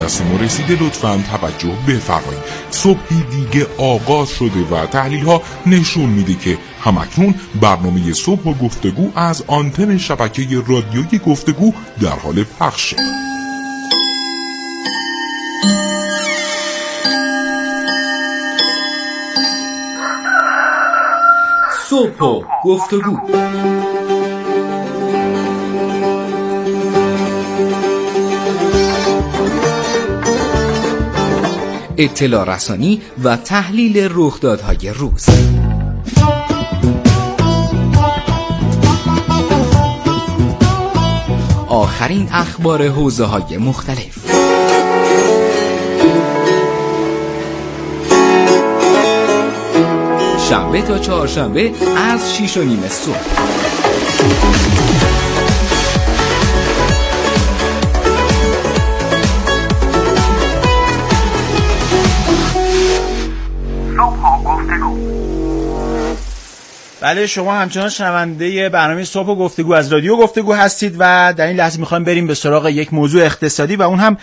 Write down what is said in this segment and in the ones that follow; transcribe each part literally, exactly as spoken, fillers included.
دست ما رسیده لطفاً توجه بفرمایید. صبحی دیگه آغاز شده و تحلیل ها نشون میده که همکنون برنامه صبح و گفتگو از آنتن شبکه رادیویی گفتگو در حال پخشه. صبح و گفتگو. اطلاع رسانی و تحلیل رخدادهای روز. آخرین اخبار حوزه‌های مختلف. شنبه تا چهارشنبه از شیش و نیم صبح. بله، شما همچنان شنونده برنامه صبح و گفتگو از رادیو گفتگو هستید و در این لحظه میخوایم بریم به سراغ یک موضوع اقتصادی و اون هم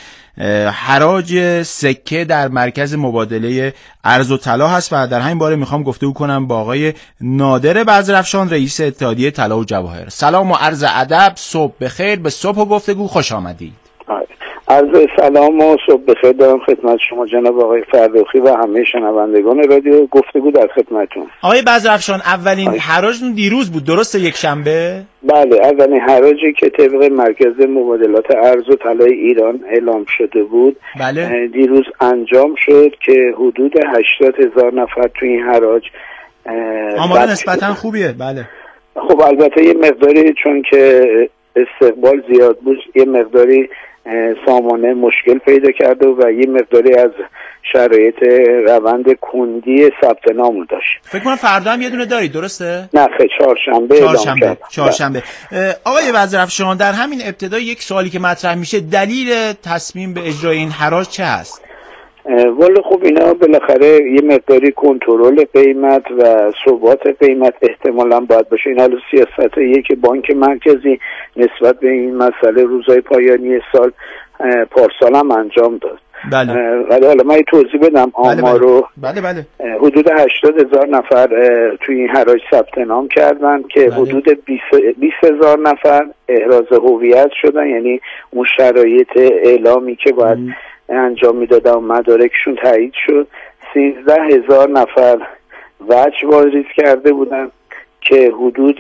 حراج سکه در مرکز مبادله ارز و طلا هست و در همین باره میخوام گفتگو کنم با آقای نادر بزرافشان، رئیس اتحادیه طلا و جواهر. سلام و عرض ادب، صبح بخیر، به صبح و گفتگو خوش آمدید. عرض سلام و صبح بخیر دارم خدمت شما جناب آقای فرخی و همه شنوندگان رادیو گفتگو در خدمتتون. آقای بزرافشان، اولین حراجتون دیروز بود، درسته؟ یک شنبه؟ بله، اولین حراجی که طبق مرکز مبادلات ارز و طلای ایران اعلام شده بود بله. دیروز انجام شد که حدود هشتاد هزار نفر توی این حراج آمار نسبتا خوبیه. بله. خب البته یه مقداری چون که استقبال زیاد بود یه مقداری سامانه مشکل پیدا کرده و یه مقداری از شرایط روند کندی ثبت نام داشت. فکر کنم فردا هم یه دونه دارید، درسته؟ نه، خیلی چهارشنبه چهارشنبه چهارشنبه آقای بزرافشان، در همین ابتدا یک سوالی که مطرح میشه، دلیل تصمیم به اجرای این حراج چه هست؟ والا خب اینا بالاخره یه مقداری کنترل قیمت و ثبات قیمت احتمالاً باید باشه. این حالا سیاستیه که بانک مرکزی نسبت به این مسئله روزهای پایانی سال پارسال هم انجام داد. بله. ولی حالا من یه توضیح بدم آمار رو. بله بله. حدود هشتاد هزار نفر توی این حراج ثبت نام کردن که بله. حدود بیست هزار نفر احراز هویت شدن، یعنی اون شرایط اعلامی که باید م. انجام میدادن و مدارکشون تایید شد. سیزده هزار نفر وجه واریز کرده بودن که حدود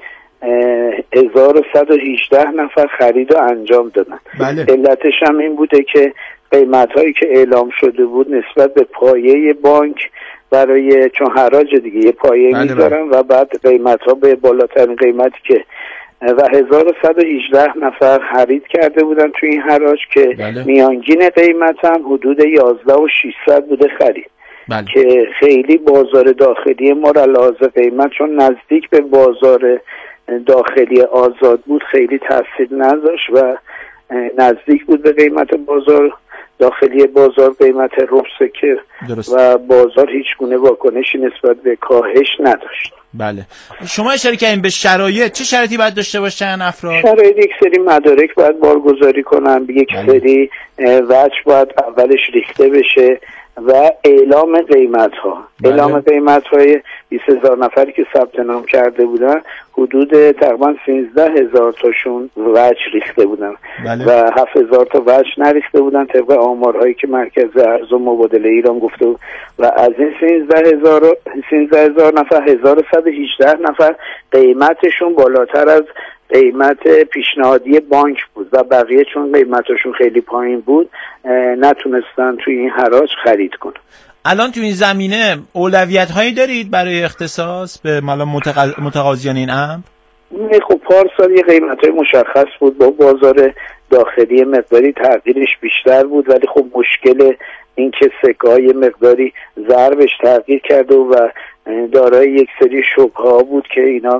هزار و صد و هجده نفر خرید رو انجام دادن. بله. علتش هم این بوده که قیمت هایی که اعلام شده بود نسبت به پایه بانک برای چون حراج دیگه یه پایه بله میذارن بله. و بعد قیمت ها به بالاترین قیمتی که و هزار و صد و هجده نفر خرید کرده بودن توی این حراج که بله. میانگین قیمت هم حدود یازده و ششصد بوده خرید. بله. که خیلی بازار داخلی ما را لحاظ قیمت چون نزدیک به بازار داخلی آزاد بود خیلی تاثیر نذاشت و نزدیک بود به قیمت بازار داخلی بازار قیمت ربع که و بازار هیچ گونه واکنشی نسبت به کاهش نداشت. بله. شما اشاره کردین به شرایط، چه شرایطی باید داشته باشن افراد؟ شرایط یک سری مدارک باید بارگذاری کنن، یک بله. سری وجه باید اولش ریخته بشه و اعلام قیمت ها بله. اعلام قیمت های بیست هزار نفری که ثبت نام کرده بودن حدود تقریبا سیزده هزار تاشون وجه ریخته بودن بله. و هفت هزار تا وجه نریخته بودن طبق آمارهایی که مرکز ارز و مبادله ایران گفته بود و از این سیزده هزار سیزده هزار نفر هزار و صد و هجده نفر قیمتشون بالاتر از قیمت پیشنهادی بانک بود و بقیه چون قیمتشون خیلی پایین بود نتونستن توی این حراج خرید کنن. الان تو این زمینه اولویت هایی دارید برای اختصاص به مالا متق... متقاضیان این امر؟ خب پارسال یه قیمت های مشخص بود، با بازار داخلی مقداری تغییرش بیشتر بود ولی خب مشکل این که سکه های مقداری ضربش تغییر کرده و دارای یک سری شبهه ها بود که اینا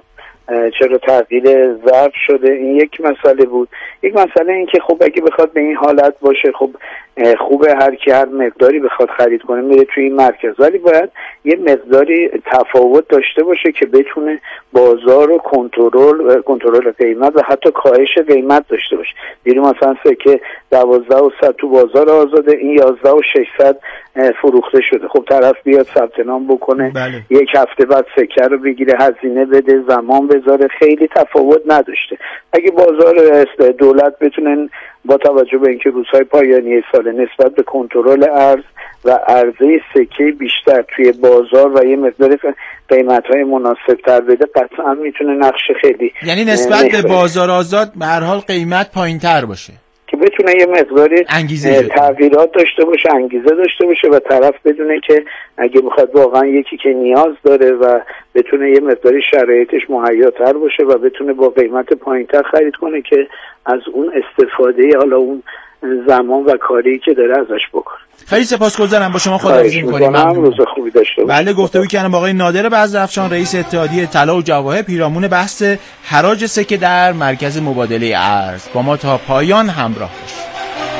چرا تغییر ظرف شده. این یک مسئله بود. یک مسئله این که خب اگه بخواد به این حالت باشه، خب خوبه هر کی هر مقداری بخواد خرید کنه میره توی این مرکز، ولی باید یه مقداری تفاوت داشته باشه که بتونه بازار رو کنترل کنترل قیمت و حتی کاهش قیمت داشته باشه. دیروز مثلا سکه دوازده و صد تو بازار آزاده، این یازده و ششصد فروخته شده. خب طرف بیاد ثبت نام بکنه، بله. یک هفته بعد سکه رو بگیره، هزینه بده، زمان بذاره، خیلی تفاوت نداشته. اگه بازار دولت بتونن با توجه به اینکه روزهای پایانی سال نسبت به کنترل ارز و عرضه سکه بیشتر توی بازار و یه مقدار قیمت‌های مناسب‌تر بده، قطعا میتونه نقش خیلی، یعنی نسبت به بازار آزاد به هر حال قیمت پایین‌تر باشه که بتونه یه مقداری تغییرات داشته باشه، انگیزه داشته باشه و طرف بدونه که اگه بخواد واقعا یکی که نیاز داره و بتونه یه مقداری شرایطش مهیاتر باشه و بتونه با قیمت پایینتر خرید کنه که از اون استفاده، حالا اون زمان و کاری که داره ازش بکنه. خیلی سپاسگزارم، با شما خداحافظی می‌کنیم. روز خوبی داشته باشید. بله، گفتگو کردم با آقای نادر بزرافشان، رئیس اتحادیه طلا و جواهر، پیرامون بحث حراج سکه در مرکز مبادله ارز. با ما تا پایان همراه باشید.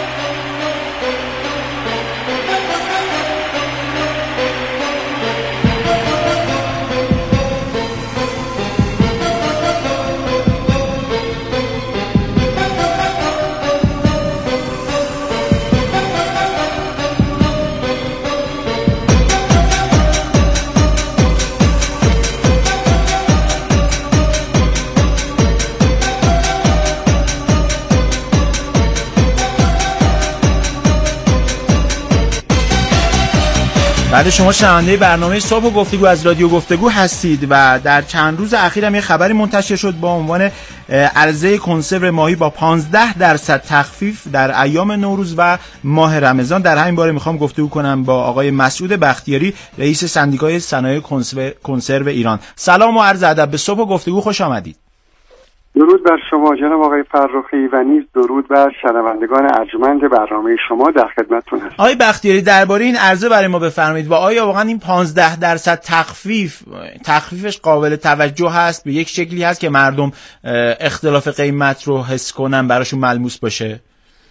بعد شما شنونده برنامه صبح و گفتگو از رادیو گفتگو هستید و در چند روز اخیر هم یه خبری منتشر شد با عنوان عرضه کنسرو ماهی با پانزده درصد تخفیف در ایام نوروز و ماه رمضان. در همین باره میخوام گفتگو کنم با آقای مسعود بختیاری، رئیس سندیکای صنایع کنسرو ایران. سلام و عرض ادب، به صبح و گفتگو خوش آمدید. درود بر شما جناب آقای فرخی و نیز درود بر شنوندگان ارجمند برنامه شما، در خدمتتون هستم. آقای بختیاری، درباره این عرضه برای ما بفرمایید و آیا واقعا این پانزده درصد تخفیف تخفیفش قابل توجه هست، به یک شکلی هست که مردم اختلاف قیمت رو حس کنن، براشون ملموس باشه؟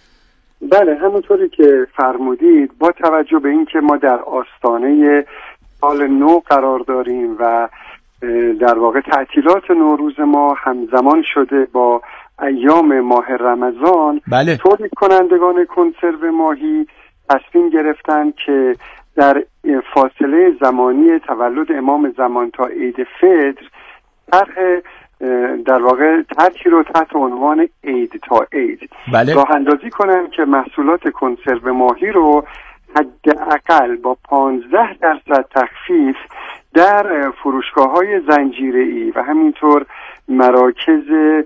بله، همونطوری که فرمودید، با توجه به اینکه ما در آستانه سال نو قرار داریم و در واقع تعطیلات نوروز ما همزمان شده با ایام ماه رمضان، بله. تولید کنندگان کنسرو ماهی تصمیم گرفتن که در فاصله زمانی تولد امام زمان تا عید فطر طرح در واقع طرحی رو تحت عنوان عید تا عید بله. راه اندازی کنن که محصولات کنسرو ماهی رو حداقل با پانزده درصد تخفیف در فروشگاه‌های زنجیره‌ای و همینطور مراکز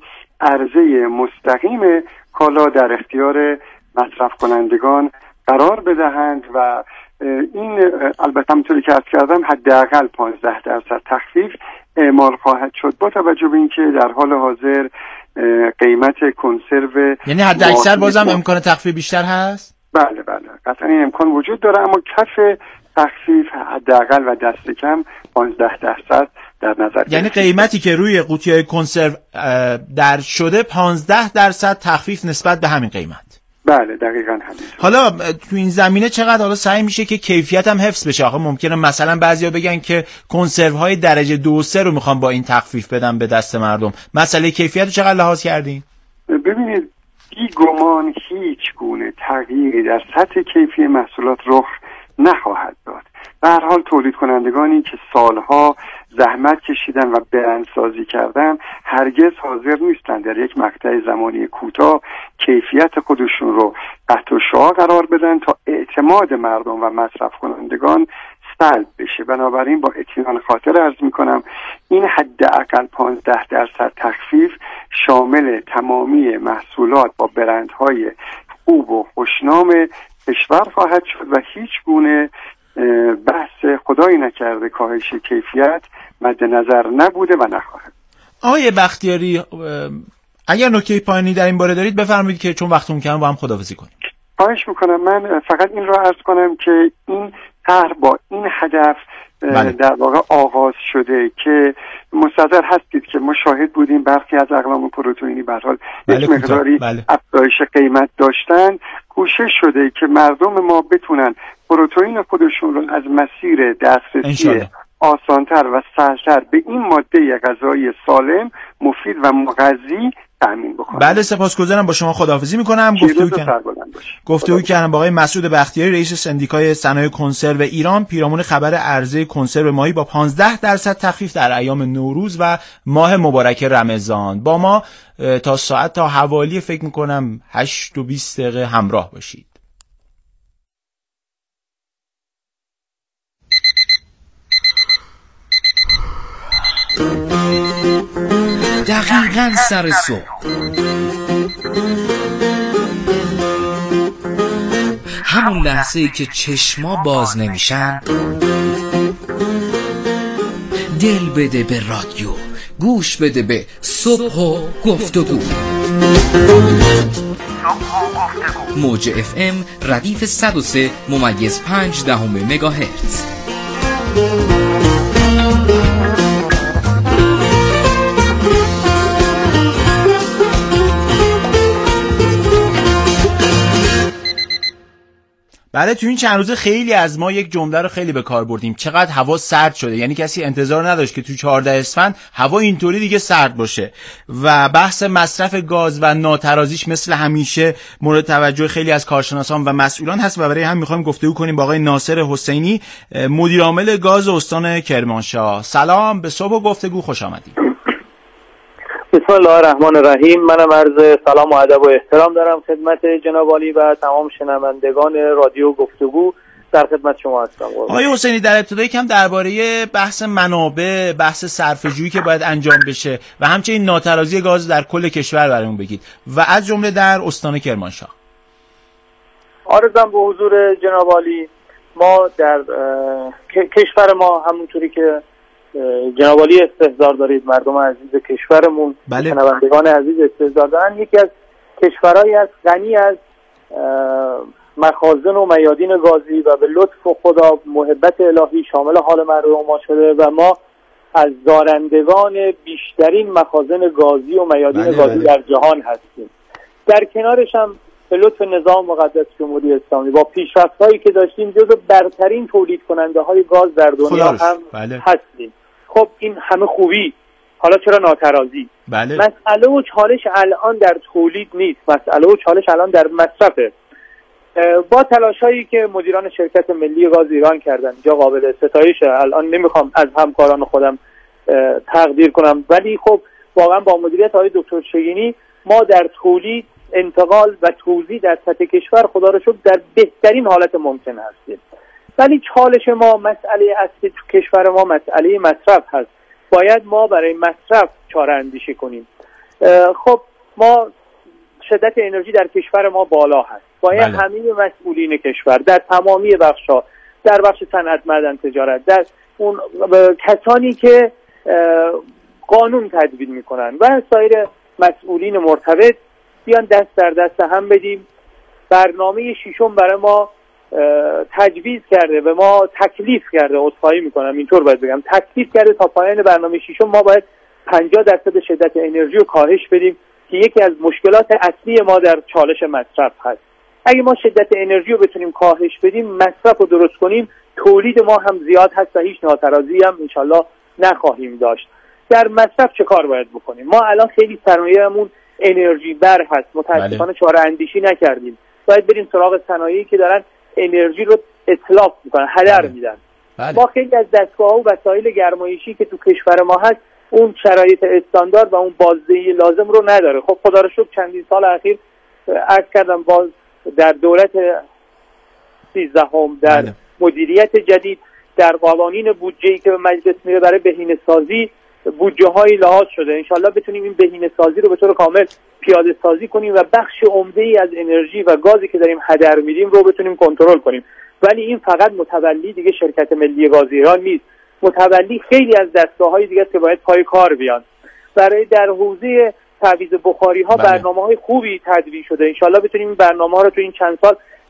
عرضه مستقیم کالا در اختیار مصرف کنندگان قرار بدهند و این البته همونطوری که عرض کردم حداقل پانزده درصد تخفیف اعمال خواهد شد، با توجه به اینکه در حال حاضر قیمت کنسرو، یعنی حد اکثر بازم امکان تخفیف بیشتر هست؟ بله بله قطعا این امکان وجود داره، اما کف تخفیف حداقل و دست کم پانزده درصد در نظر، یعنی قیمتی که روی قوطی‌های کنسرو در شده پانزده درصد تخفیف نسبت به همین قیمت. بله دقیقاً همین. حالا تو این زمینه چقدر حالا سعی میشه که کیفیت هم حفظ بشه؟ آخه ممکنه مثلا بعضیا بگن که کنسرو های درجه دو و سه رو میخوام با این تخفیف بدم به دست مردم. مسئله کیفیت رو چقدر لحاظ کردین؟ ببینید، بی گمان هیچ گونه تغییری در سطح کیفی محصولات رخ نخواهد داد. به هر حال تولید کنندگانی که سالها زحمت کشیدن و برندسازی کردن هرگز حاضر نیستن در یک مقطع زمانی کوتاه کیفیت خودشون رو تحت شعاع قرار بدن تا اعتماد مردم و مصرف کنندگان سلب بشه. بنابراین با اطمینان خاطر عرض میکنم این حداقل پانزده درصد تخفیف شامل تمامی محصولات با برندهای خوب و خوشنام کشور خواهد شد و هیچ گونه بحث خدایی نکرده کاهش کیفیت مد نظر نبوده و نخواهد. آقای بختیاری، اگر نکته پایانی در این باره دارید بفرمایید که چون وقتمون کم با هم خداحافظی کنیم. خواهش میکنم. من فقط این را عرض کنم که این قهر با این هدف بله. در واقع آغاز شده که مستحضر هستید که ما شاهد بودیم برخی از اقلام پروتئینی به هر حال یک مقداری بله. افزایش قیمت داشتن. کوشش شده که مردم ما بتونن پروتئین خودشون رو از مسیر دسترسی آسانتر و سهلتر به این ماده غذایی سالم، مفید و مغذی تامین بکنن. بله سپاسگزارم، با شما خداحافظی میکنم. گفتگو کردم گفتگو کردم با آقای مسعود بختیاری، رئیس سندیکای صنایع کنسرو ایران، پیرامون خبر عرضه کنسرو ماهی با پانزده درصد تخفیف در ایام نوروز و ماه مبارک رمضان. با ما تا ساعت تا حوالی فکر میکنم هشت و بیست دقیقه همراه باشید. دقیقاً سر صبح، همون لحظه ای که چشما باز نمیشن، دل بده به رادیو، گوش بده به صبح و گفتگو. موج اف ام ردیف صد و سه ممیز پنج دهم مگاهرتز. بله تو این چند روزه خیلی از ما یک جمله رو خیلی به کار بردیم، چقدر هوا سرد شده. یعنی کسی انتظار نداشت که تو چهاردهم اسفند هوا اینطوری دیگه سرد باشه و بحث مصرف گاز و ناترازیش مثل همیشه مورد توجه خیلی از کارشناسان و مسئولان هست و برای هم میخوایم گفتگو کنیم با آقای ناصر حسینی، مدیر عامل گاز استان کرمانشاه. سلام، به صبح و گفتگو خوش آمدید. بسم الله الرحمن الرحیم. منم عرض سلام و ادب و احترام دارم خدمت جناب عالی و تمام شنوندگان رادیو گفتگو. در خدمت شما هستم. آقای حسینی، در ابتدا یکم درباره بحث منابع، بحث صرفه‌جویی که باید انجام بشه و همچنین ناترازی گاز در کل کشور برامون بگید و از جمله در استان کرمانشاه. عرضم به حضور جناب عالی، ما در کشور ما همونطوری که جناب عالی استحضار دارید، مردم عزیز کشورمون، بله. شنوندگان عزیز استحضار دارن، یکی از کشورهایی از غنی از مخازن و میادین گازی و به لطف خدا محبت الهی شامل حال مردم ما شده و ما از دارندگان بیشترین مخازن گازی و میادین بله، گازی بله. در جهان هستیم. در کنارش هم به لطف نظام مقدس جمهوری اسلامی با پیشرفت‌هایی که داشتیم جزو برترین تولید کننده های گاز در دنیا هم بله. هستیم. خب این همه خوبی، حالا چرا ناترازی؟ بله. مسئله و چالش الان در تولید نیست، مسئله و چالش الان در مصرفه. با تلاشایی که مدیران شرکت ملی گاز ایران کردن، اینجا قابل ستایشه، الان نمیخوام از همکاران خودم تقدیر کنم، ولی خب واقعا با مدیریت آقای دکتر شگینی ما در تولید، انتقال و توزیع در سطح کشور خدا رو شکر در بهترین حالت ممکن هستیم. ولی چالش ما، مسئله اصلی تو کشور ما مسئله مصرف هست. باید ما برای مصرف چاره اندیشی کنیم. خب ما شدت انرژی در کشور ما بالا هست. باید بله. همه مسئولین کشور در تمامی بخش‌ها، در بخش صنعت، معدن، تجارت، در اون کسانی که قانون تدوین میکنن و سایر مسئولین مرتبط بیان دست در دست هم بدیم. برنامه ششم برای ما تجویز کرده، به ما تکلیف کرده، عذرخواهی میکنم اینطور باید بگم، تکلیف کرده تا پایان برنامه ششم ما باید پنجاه درصد شدت انرژی رو کاهش بدیم که یکی از مشکلات اصلی ما در چالش مصرف هست. اگه ما شدت انرژی رو بتونیم کاهش بدیم، مصرف رو درست کنیم، تولید ما هم زیاد هست و هیچ ناترازی هم انشالله نخواهیم داشت. در مصرف چه کار باید بکنیم؟ ما الان خیلی سرمایه‌مون انرژی بر هست، متاسفانه چاره اندیشی نکردیم. باید بریم سراغ صنایعی که دارن انرژی رو اتلاف میکنن، هدر بله. میدن. بله. ما خیلی از دستگاه‌ها و وسایل گرمایشی که تو کشور ما هست اون شرایط استاندارد و اون بازدهی لازم رو نداره. خب خدا رو شکر چندین سال اخیر عرض کردم باز در دولت سیزدهم در بله. مدیریت جدید، در قوانین بودجه‌ای که به مجلس میره برای بهینه‌سازی بودجه هایی لحاظ شده. انشالله بتونیم این بهینه‌سازی رو به طور کامل پیاده سازی کنیم و بخش عمده‌ای از انرژی و گازی که داریم هدر میدیم رو بتونیم کنترل کنیم. ولی این فقط متولی دیگه شرکت ملی گاز ایران نیست، متولی خیلی از دستگاه‌های دیگه است که باید پای کار بیان. برای در حوزه تعویض بخاری ها بله. برنامه‌های خوبی تدوین شده. انشالله بتونیم این برنامه‌ها رو تو این چند سال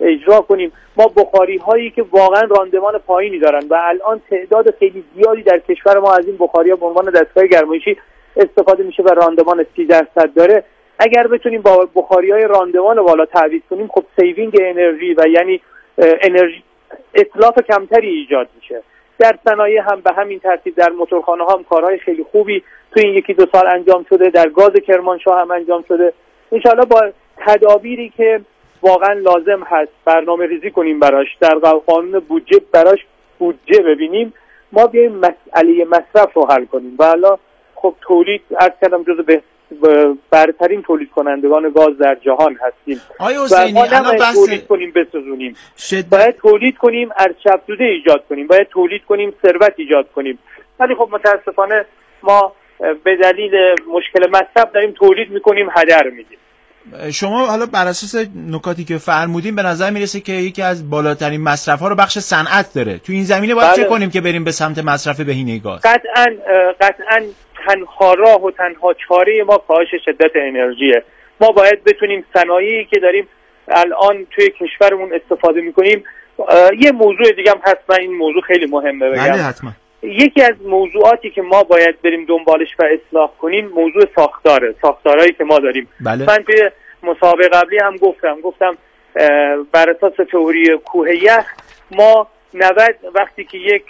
اجرا کنیم. ما بخاری هایی که واقعا راندمان پایینی دارن و الان تعداد خیلی زیادی در کشور ما از این بخاری ها به عنوان دستگاه گرمایشی استفاده میشه و راندمان سی درصد داره. اگر بتونیم با بخاری های راندمان بالا تعویض کنیم، خب سیوینگ انرژی و یعنی انرژی اتلاف کمتری ایجاد میشه. در صنایع هم به همین ترتیب، در موتورخانه ها هم کارهای خیلی خوبی تو این یکی دو سال انجام شده، در گاز کرمانشاه هم انجام شده. انشاءالله با تدابیری که واقعا لازم هست برنامه ریزی کنیم براش، در قانون بودجه براش بودجه ببینیم، ما بیایم مسئله مصرف رو حل کنیم. و حالا خب تولید، عرض کردم جزو به برترین تولید کنندگان گاز در جهان هستیم. آیا حسینی الان بحث تولید کنیم بسازونیم، شد... باید تولید کنیم، ارچفزوده ایجاد کنیم، باید تولید کنیم، ثروت ایجاد کنیم. ولی خب متاسفانه ما به دلیل مشکل مصرف داریم تولید میکنیم، هدر میدیم. شما حالا بر اساس نکاتی که فرمودین به نظر میرسه که یکی از بالاترین مصرف ها رو بخش صنعت داره. تو این زمینه باید بله. چه کنیم که بریم به سمت مصرف بهینه گاز؟ قطعاً قطعاً تنها راه و تنها چاره ما کاهش شدت انرژیه. ما باید بتونیم صنایعی که داریم الان توی کشورمون استفاده میکنیم. یه موضوع دیگه هم هست، من این موضوع خیلی مهمه بگم. بله حتما. یکی از موضوعاتی که ما باید بریم دنبالش و اصلاح کنیم موضوع ساختاره، ساختارهایی که ما داریم. بله. من توی مسابقه قبلی هم گفتم گفتم بر اساس تئوری کوه یخ ما نود وقتی که یک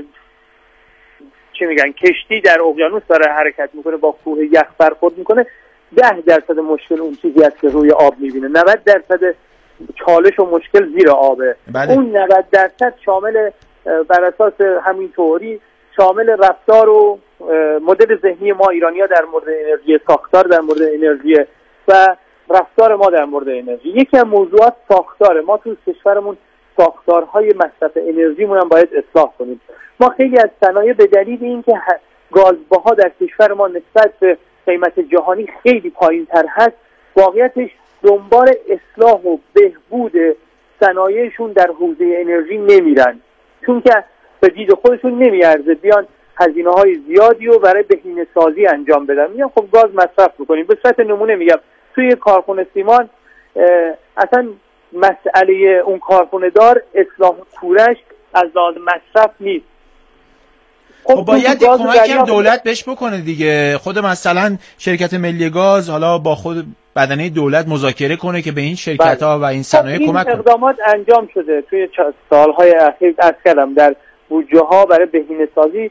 چی میگن کشتی در اقیانوس داره حرکت میکنه با کوه یخ برخورد میکنه، ده درصد مشکل اون چیزی است که روی آب میبینه، نود درصد چالش و مشکل زیر آبه. بله. اون نود درصد شامل بر اساس همین تئوری شامل رفتار و مدل ذهنی ما ایرانی‌ها در مورد انرژی، ساختار در مورد انرژی و رفتار ما در مورد انرژی. یکی از موضوعات ساختاره. ما تو کشورمون ساختارهای مصرف انرژیمون هم باید اصلاح کنیم. ما خیلی از صنایع به دلیل اینکه گازبها در کشور ما نسبت به قیمت جهانی خیلی پایین‌تر هست، واقعیتش دنبال اصلاح و بهبود صنایعشون در حوزه انرژی نمیرن، چون که به دید خودشون نمیارزه بیان هزینه‌های زیادی رو برای بهینه سازی انجام بدن. میگم خب گاز مصرف می‌کنیم. به صورت نمونه میگم توی کارخونه سیمان اصلا مسئله اون کارخونه دار اصلاح کورش از لحاظ مصرف نیست. خب باید کمک هم دولت بهش بکنه دیگه. خود مثلا شرکت ملی گاز حالا با خود بدنه دولت مذاکره کنه که به این شرکت ها و این صنایع کمک کنه. اقدامات انجام شده توی سالهای اخیر. از کلم در بودجه ها برای بهینه سازی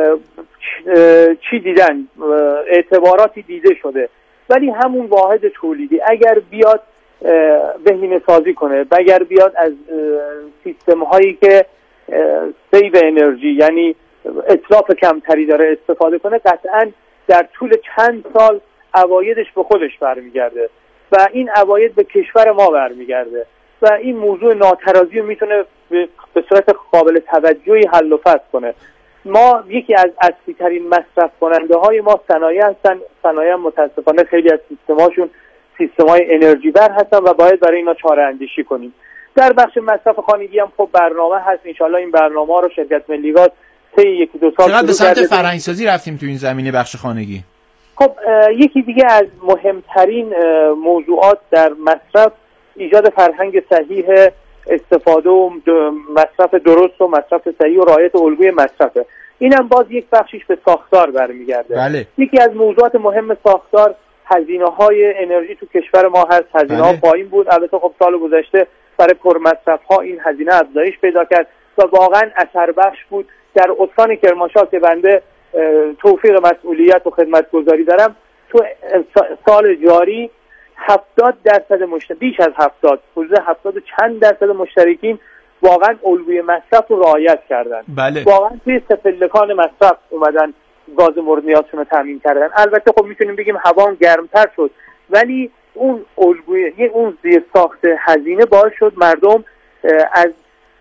چی دیدن، اعتباراتی دیده شده، ولی همون واحد تولیدی اگر بیاد بهینه سازی کنه، اگر بیاد از سیستم هایی که سیو انرژی یعنی اتلاف کمتری داره استفاده کنه، قطعا در طول چند سال عوایدش به خودش برمیگرده و این عواید به کشور ما برمیگرده و این موضوع ناترازی رو میتونه به صورت قابل توجهی حل و فصل کنه. ما یکی از اصلی ترین مصرف کننده های ما صنایع هستن. صنایع متاسفانه خیلی از سیستماشون سیستم های انرژی بر هستن و باید برای اینا چاره اندیشی کنیم. در بخش مصرف خانگی هم خب برنامه هست. انشالله این برنامه ها رو شرکت ملی گاز طی یکی دو سال چقدر به سمت فرهنگسازی رفتیم تو این زمینه بخش خانگی. خب یکی دیگه از مهمترین موضوعات در مصرف ایجاد فرهنگ صحیح استفاده و مصرف درست و مصرف صحیح و رعایت الگوی مصرفه. اینم باز یک بخشیش به ساختار برمیگرده. بله. یکی از موضوعات مهم ساختار هزینه‌های انرژی تو کشور ما هست. هزینه‌ها بله. پایین بود، البته خب سال گذشته برای پرمصرف‌ها این هزینه افزایش پیدا کرد و واقعا اثر بخش بود. در استان کرمانشاه که بنده توفیق مسئولیت و خدمتگزاری دارم، تو سال جاری هفتاد درصد مشترک، بیش از هفتاد، حدود هفتاد چند درصد مشترکین واقعا الگوی مصرف رو رعایت کردن. بله. واقعا توی سفلکان مصرف اومدن گاز مورد نیازشون رو تامین کردن. البته خب میتونیم بگیم هوا هم گرمتر شد، ولی اون الگوی اون زیر ساخت هزینه باعث شد مردم از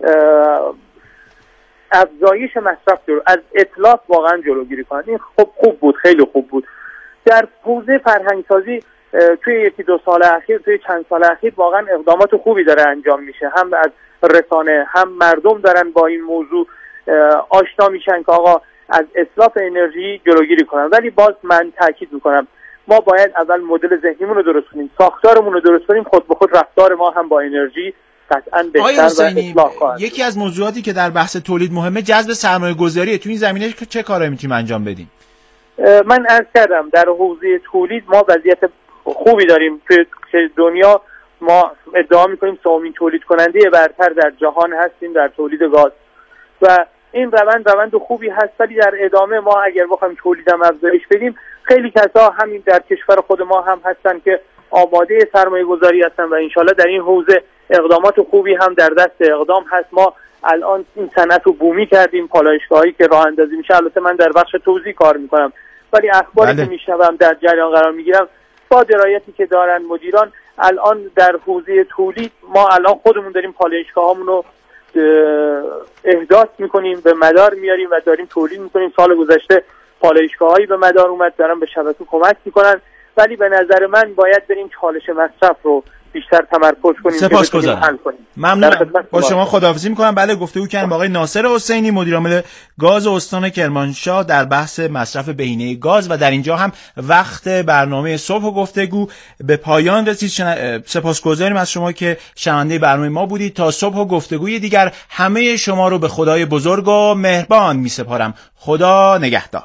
افزایش مصرف جلو، از اتلاف واقعا جلوگیری کنن. این خب خوب بود، خیلی خوب بود. در حوزه فرهنگسازی توی یکی دو سال اخیر، توی چند سال اخیر واقعا اقدامات خوبی داره انجام میشه. هم از رسانه هم مردم دارن با این موضوع آشنا میشن که آقا از اتلاف انرژی جلوگیری کنن. ولی باز من تاکید میکنم ما باید اول مدل ذهنیمون رو درست کنیم، ساختارمون رو درست کنیم، خود به خود رفتار ما هم با انرژی قطعا بهتر و اصلاح خواهد. یکی از موضوعاتی که در بحث تولید مهمه جذب سرمایه گذاریه. تو این زمینه چه کارایی میتونیم انجام بدیم؟ من عرض کردم در حوزه تولید ما وضعیت خوبی داریم. توی دنیا ما ادعا میکنیم سومین تولید کننده برتر در جهان هستیم در تولید گاز و این روند روند خوبی هست، ولی در ادامه ما اگر بخوایم تولیدم افزایش بدیم، خیلی کسا همین در کشور خود ما هم هستن که آماده سرمایه گذاری هستن و انشالله در این حوزه اقدامات خوبی هم در دست اقدام هست. ما الان این صنعت رو بومی کردیم، پالایشگاهایی که راه اندازی میشه، البته من در بخش توزیع کار میکنم ولی اخباری بله. که میشنوم در جریان قرار میگیرم با درایتی که دارن مدیران الان در حوزه تولید، ما الان خودمون داریم پالایشگاهامون رو احداث میکنیم، به مدار میاریم و داریم تولید میکنیم. سال گذشته پالایشگاهایی به مدار اومد، دارن به شبکه کمک میکنن، ولی به نظر من باید بریم چالش مصرف رو بیشتر تمرکز کنیم. سپاسگزارم. ممنونم. با شما خداحافظی میکنم. بله، گفتگو کردیم با آقای ناصر حسینی، مدیر عامل گاز استان کرمانشاه در بحث مصرف بهینه گاز و در اینجا هم وقت برنامه صبح و گفتگو به پایان رسید. شن... سپاسگزاریم از شما که شنونده برنامه ما بودید. تا صبح و گفتگوی دیگر همه شما رو به خدای بزرگ و مهربان میسپارم. خدا نگهدار.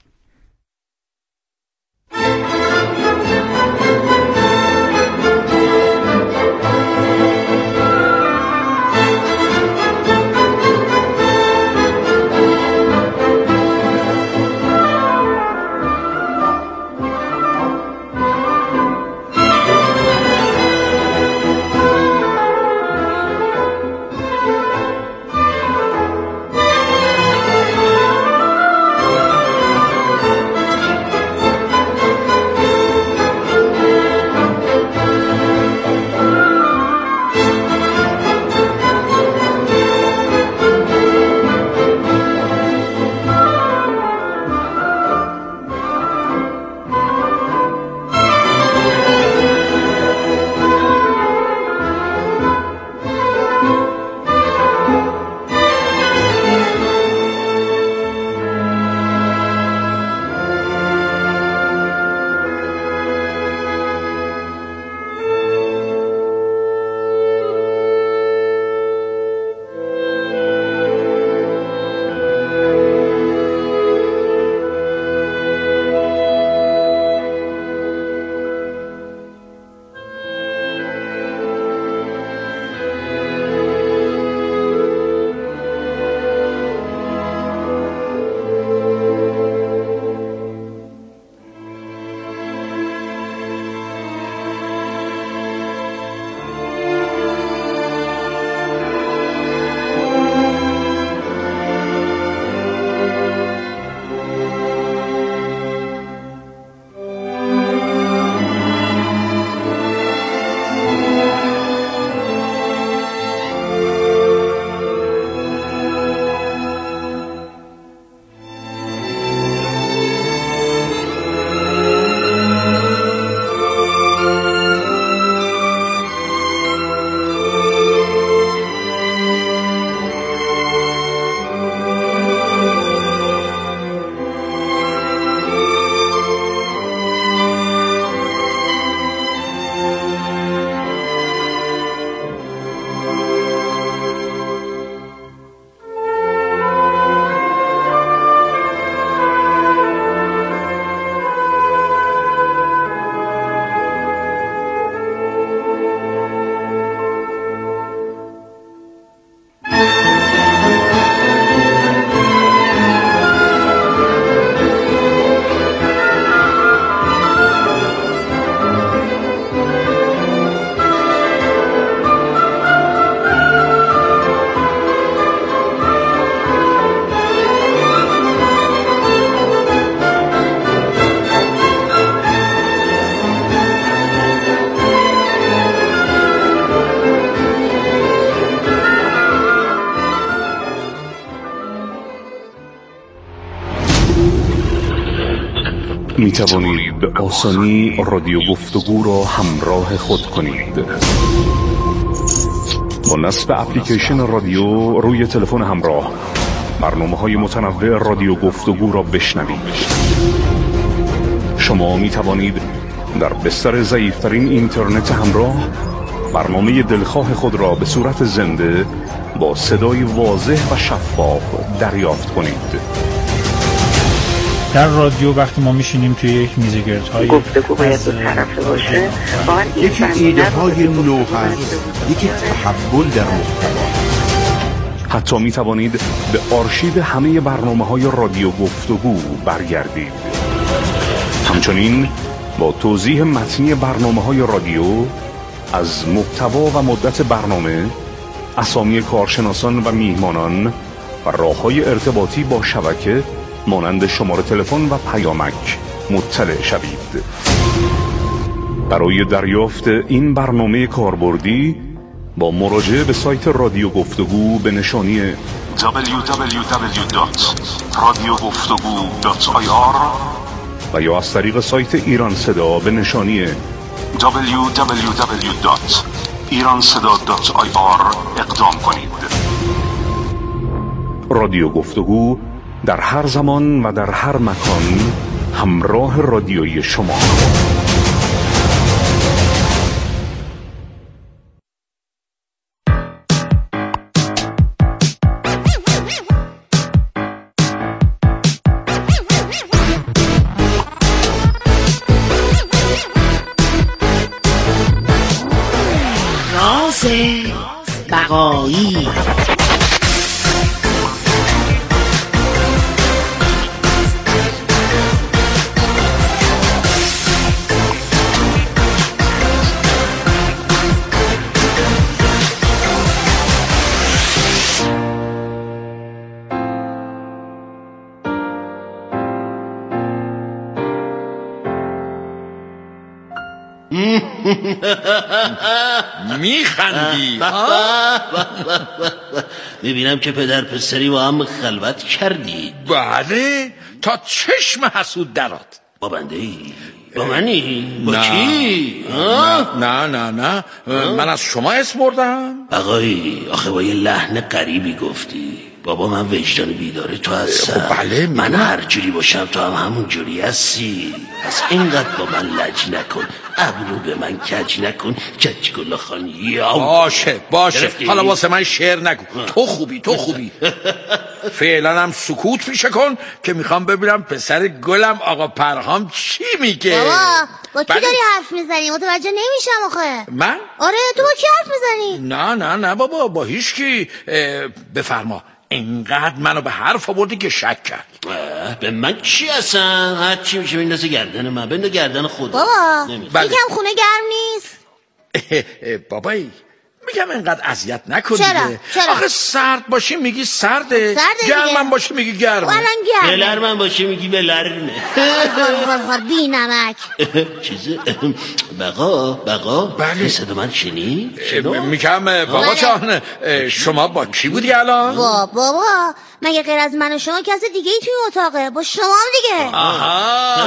می توانید به آسانی رادیو گفتگو را همراه خود کنید. با نصب اپلیکیشن رادیو روی تلفن همراه برنامه‌های متنوع رادیو گفتگو را بشنوید. شما می توانید در بستر ضعیف‌ترین اینترنت همراه برنامه دلخواه خود را به صورت زنده با صدای واضح و شفاف دریافت کنید. در رادیو وقتی ما میشینیم توی یک میزگردهای گفتگو باید دو طرفه باشه، یکی ایده های نو هست، یکی تحول در محتوا. حتی می توانید به آرشیو همه برنامه های رادیو گفتگو برگردید. همچنین با توضیح متنی برنامه های رادیو از محتوا و مدت برنامه، اسامی کارشناسان و میهمانان و راه‌های ارتباطی با شبکه مانند شماره تلفن و پیامک مطلع شوید. برای دریافت این برنامه کاربردی با مراجعه به سایت رادیو گفتگو به نشانی دبلیو دبلیو دبلیو دات رادیو گفتگو دات آی آر و یا از طریق سایت ایران صدا به نشانی دبلیو دبلیو دبلیو دات ایران صدا دات آی آر اقدام کنید. رادیو گفتگو در هر زمان و در هر مکان همراه رادیویی شما. راز بقایی. میخندی؟ میبینم که پدر پسری با هم خلوت کردی. بله، تا چشم حسود درات. با بنده ای؟ با منی؟ با نه. کی؟ نه نه نه نه من از شما اسم بردم. آقایی آخه با یه لحن غریبی گفتی. بابا من وجدان بیداره تو هستم. بله من هر جوری باشم تو هم همون جوری هستی. پس اینقدر با من لج نکن، ابرو به من کج نکن. کج گلا خان یا باشه باشه حالا واسه من شعر نگو. تو خوبی تو خوبی. فعلا هم سکوت میشه کن که میخوام ببینم پسر گلم آقا پرهام چی میگه. بابا با کی بله. داری حرف میزنی؟ متوجه نمیشم آخه. من؟ آره تو با کی حرف میزنی؟ نه نه نه بابا با هیچ کی. بفرما. اینقدر منو به حرف آوردی که شک کرد. به من چی هستن؟ هر چی میشه بندازه گردن من، بنده گردن خودم. بابا بله. یکم خونه گرم نیست؟ بابایی میگم اینقدر اذیت نکنی. چرا؟ چرا؟ آخه سرد باشی میگی سرده، سرده گرمم باشی میگی گرمه. الان گرمه. بلرمم باشی میگی بلرمه. خور خور خور بی نمک. چیزه بقا بقا بله. صدا من شنید؟ میگم بابا جان شما با کی بودی الان؟ با بابا مگه غیر از من و شما کسی دیگه ای توی اتاقه؟ با شما هم دیگه. آها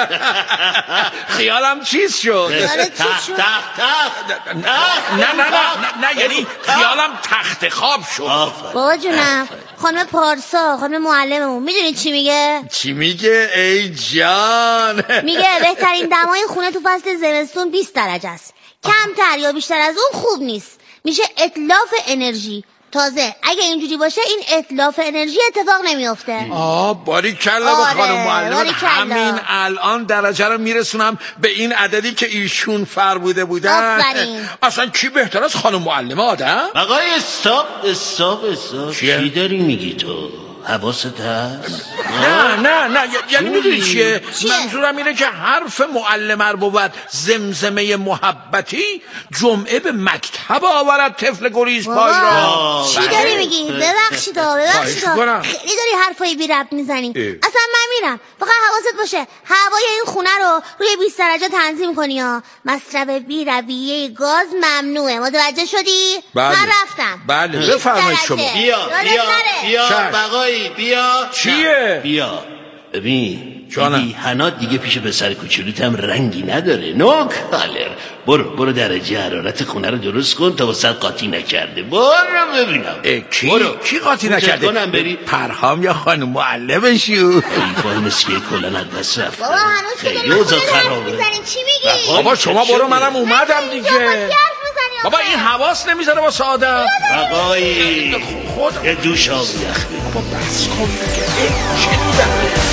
خیالم چیز شد. تخت تخت تخت نه نه نه نه یعنی خیالم تخت خواب شد. بابا جونم خانم پارسا خانم معلممون میدونی چی میگه؟ چی میگه ای جان؟ میگه بهترین دمای خونه تو فصل زمستون بیست درجه است. کمتر یا بیشتر از اون خوب نیست. میشه اتلاف انرژی. تازه اگه اینجوری باشه این اتلاف انرژی اتفاق نمیافته. آه باریکلا به خانم معلم. همین الان درجه رو میرسونم به این عددی که ایشون فرموده بودن. آفرین. اصلا کی بهتر از خانم معلمه آدم؟ آقای استاپ استاپ استاپ چی داری میگی تو؟ حواست هست؟ نه نه نه یعنی میدونی چیه؟ منظورم اینه که حرف معلم بود زمزمه محبتی جمعه به مکتب آورد طفل گریز پای را. چی داری میگی؟ ببخشید ببخشید خیلی داری حرفای بی ربط میزنی. اصلا من میرم، فقط حواست باشه هوای این خونه رو روی بیست درجه تنظیم کنی ها. مصرف بی رویه گاز ممنوعه. متوجه شدی؟ بله. من رفتم. بله بفرمایید شما. بیا بیا بیا بقایی بیا. چیه؟ بیا ببین دیدی حنا دیگه پیش پسر کوچولوت هم رنگی نداره. نو کالر. برو برو درجه حرارت خونه رو درست کن تا واسه قاطی نکرده. برو ببینم کی برو. کی قاطی نکرده؟ کنم بری پرهام یا خانم معلمشو؟ ایفای مسکه کلن از دست رفت. بابا هنوز خیلی اوضاع خرابه. چی میگی؟ بابا شما برو منم اومدم دیگه. حرف میزنی بابا این حواس نمیذاره واسه آدم. بقایی خود یه دوش آب یخ بگیر. بابا بس کن دیگه. شنیدم.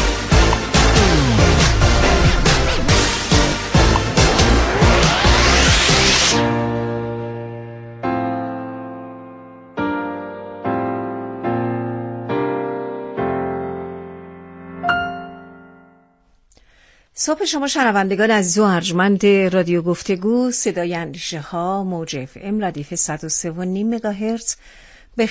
صبح شما شنوندگان عزیز و ارجمند رادیو گفتگو، صدای اندیشه ها، موج اف ام ردیف صد و سه و نیم مگاهرتز